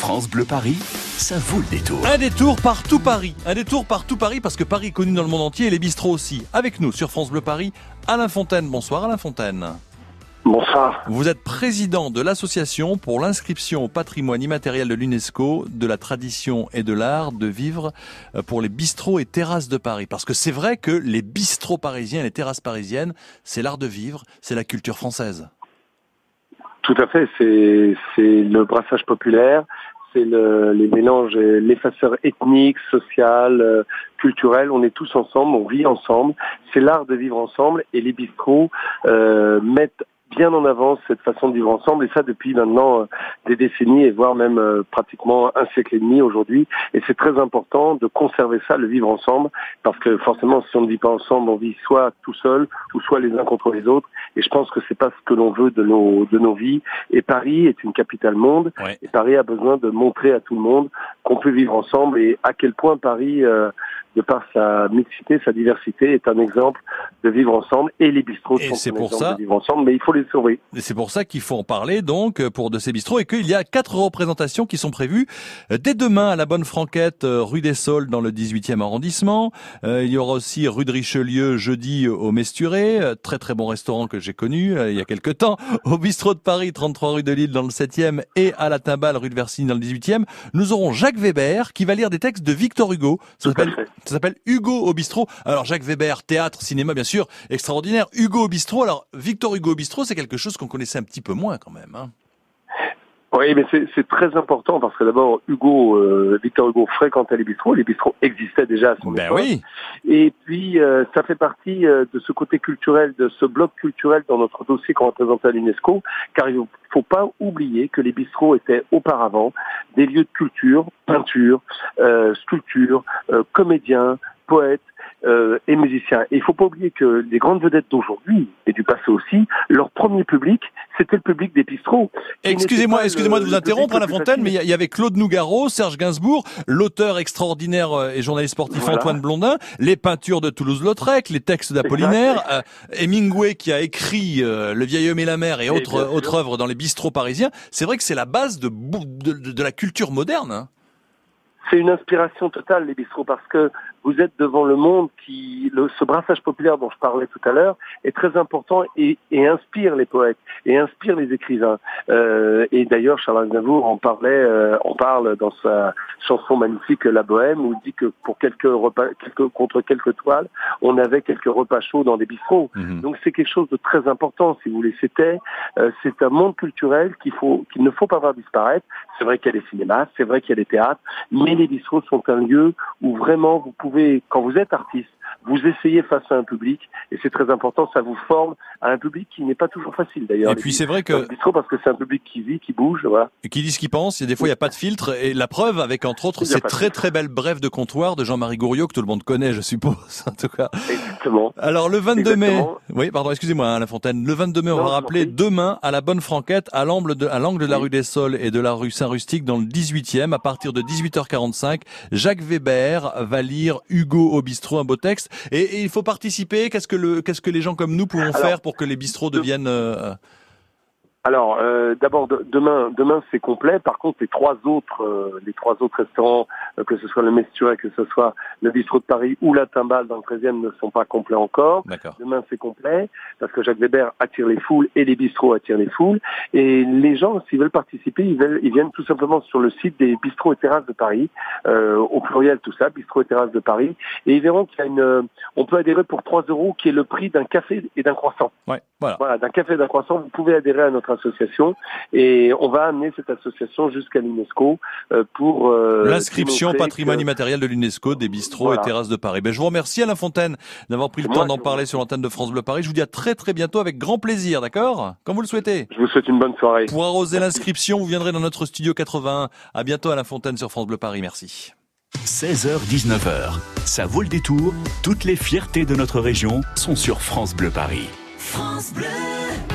France Bleu Paris, ça vaut le détour. Un détour par tout Paris. Un détour par tout Paris parce que Paris est connu dans le monde entier et les bistrots aussi. Avec nous sur France Bleu Paris, Alain Fontaine. Bonsoir Alain Fontaine. Bonsoir. Vous êtes président de l'association pour l'inscription au patrimoine immatériel de l'UNESCO de la tradition et de l'art de vivre pour les bistrots et terrasses de Paris. Parce que c'est vrai que les bistrots parisiens, les terrasses parisiennes, c'est l'art de vivre, c'est la culture française. Tout à fait, c'est le brassage populaire, c'est les mélanges, l'effaceur ethnique, social, culturel. On est tous ensemble, on vit ensemble. C'est l'art de vivre ensemble et les bistrots mettent bien en avant cette façon de vivre ensemble, et ça depuis maintenant des décennies, et voire même pratiquement un siècle et demi aujourd'hui. Et c'est très important de conserver ça, le vivre ensemble, parce que forcément, si on ne vit pas ensemble, on vit soit tout seul, ou soit les uns contre les autres. Et je pense que c'est pas ce que l'on veut de nos vies. Et Paris est une capitale monde, Ouais. et Paris a besoin de montrer à tout le monde qu'on peut vivre ensemble, et à quel point Paris, de par sa mixité, sa diversité, est un exemple de vivre ensemble, et les bistrots Et sont c'est un pour exemple ça- de vivre ensemble, mais il faut les surveiller. Et c'est pour ça qu'il faut en parler donc pour de ces bistrots et qu'il y a 4 représentations qui sont prévues dès demain à la Bonne Franquette, rue des Saules dans le 18e arrondissement. Il y aura aussi rue de Richelieu jeudi au Mesturé, très très bon restaurant que j'ai connu il y a quelques temps, au Bistrot de Paris, 33 rue de Lille dans le 7e et à la Timbale, rue de Versigny dans le 18e. Nous aurons Jacques Weber qui va lire des textes de Victor Hugo. Ça s'appelle Hugo au bistrot. Alors Jacques Weber, théâtre, cinéma bien sûr, extraordinaire. Hugo au bistrot. Alors Victor Hugo au bistrot, c'est quelque chose qu'on connaissait un petit peu moins quand même. Hein. Oui, mais c'est très important parce que d'abord, Victor Hugo fréquentait les bistrots existaient déjà à son Ben époque. oui. Et puis, ça fait partie de ce côté culturel, de ce bloc culturel dans notre dossier qu'on représentait à l'UNESCO, car il ne faut pas oublier que les bistrots étaient auparavant des lieux de culture, peinture, sculpture, comédiens, poètes, et musiciens. Et il faut pas oublier que les grandes vedettes d'aujourd'hui, et du passé aussi, leur premier public, c'était le public des bistrots. Excusez-moi de vous interrompre, Alain Fontaine, mais il y avait Claude Nougaro, Serge Gainsbourg, l'auteur extraordinaire et journaliste sportif Voilà. Antoine Blondin, les peintures de Toulouse-Lautrec, les textes d'Apollinaire, Hemingway qui a écrit Le vieil homme et la mer et autres œuvres dans les bistrots parisiens. C'est vrai que c'est la base de la culture moderne. Hein. C'est une inspiration totale, les bistrots, parce que vous êtes devant le monde ce brassage populaire dont je parlais tout à l'heure est très important et inspire les poètes et inspire les écrivains. Et d'ailleurs, Charles Aznavour en parle dans sa chanson magnifique La Bohème, où il dit que pour contre quelques toiles, on avait quelques repas chauds dans des bistrots. Mmh. Donc c'est quelque chose de très important, si vous voulez. C'est un monde culturel qu'il ne faut pas voir disparaître. C'est vrai qu'il y a des cinémas, c'est vrai qu'il y a des théâtres, mais les bistrots sont un lieu où vraiment vous pouvez, quand vous êtes artiste, vous essayez face à un public, et c'est très important, ça vous forme à un public qui n'est pas toujours facile d'ailleurs. Et puis c'est vrai que le bistrot, parce que c'est un public qui vit, qui bouge, voilà. qui dit ce qu'il pense, et des fois il n'y a pas de filtre, et la preuve avec entre autres ces très très belles brèves de comptoir de Jean-Marie Gouriot que tout le monde connaît, je suppose, en tout cas. Exactement. Alors le 22 mai, Exactement. oui pardon, excusez-moi Alain Fontaine, le 22 mai on va rappeler demain à la Bonne Franquette à l'angle de la rue des Saules et de la rue Saint-Rustique dans le 18e à partir de 18h45, Jacques Weber va lire Hugo au bistrot, un beau texte, et il faut participer. Qu'est-ce que les gens comme nous pouvons faire pour que les bistrots deviennent Alors, d'abord, demain c'est complet. Par contre, les trois autres restaurants, que ce soit le Mesturé, que ce soit le Bistrot de Paris ou la Timbale dans le 13e, ne sont pas complets encore. D'accord. Demain, c'est complet parce que Jacques Weber attire les foules et les bistrots attirent les foules. Et les gens, s'ils veulent participer, ils viennent tout simplement sur le site des bistrots et terrasses de Paris, au pluriel tout ça, bistrots et terrasses de Paris, et ils verront qu'il y a on peut adhérer pour 3 €, qui est le prix d'un café et d'un croissant. Ouais, voilà. Voilà, d'un café et d'un croissant, vous pouvez adhérer à notre association, et on va amener cette association jusqu'à l'UNESCO pour l'inscription démontrer patrimoine que... immatériel de l'UNESCO des bistrots Voilà. et terrasses de Paris. Je vous remercie Alain Fontaine d'avoir pris le temps d'en parler sur l'antenne de France Bleu Paris. Je vous dis à très très bientôt avec grand plaisir, d'accord ? Comme vous le souhaitez. Je vous souhaite une bonne soirée. Pour arroser l'inscription, vous viendrez dans notre studio 81. À bientôt Alain Fontaine sur France Bleu Paris. Merci. 16h-19h, ça vaut le détour. Toutes les fiertés de notre région sont sur France Bleu Paris. France Bleu.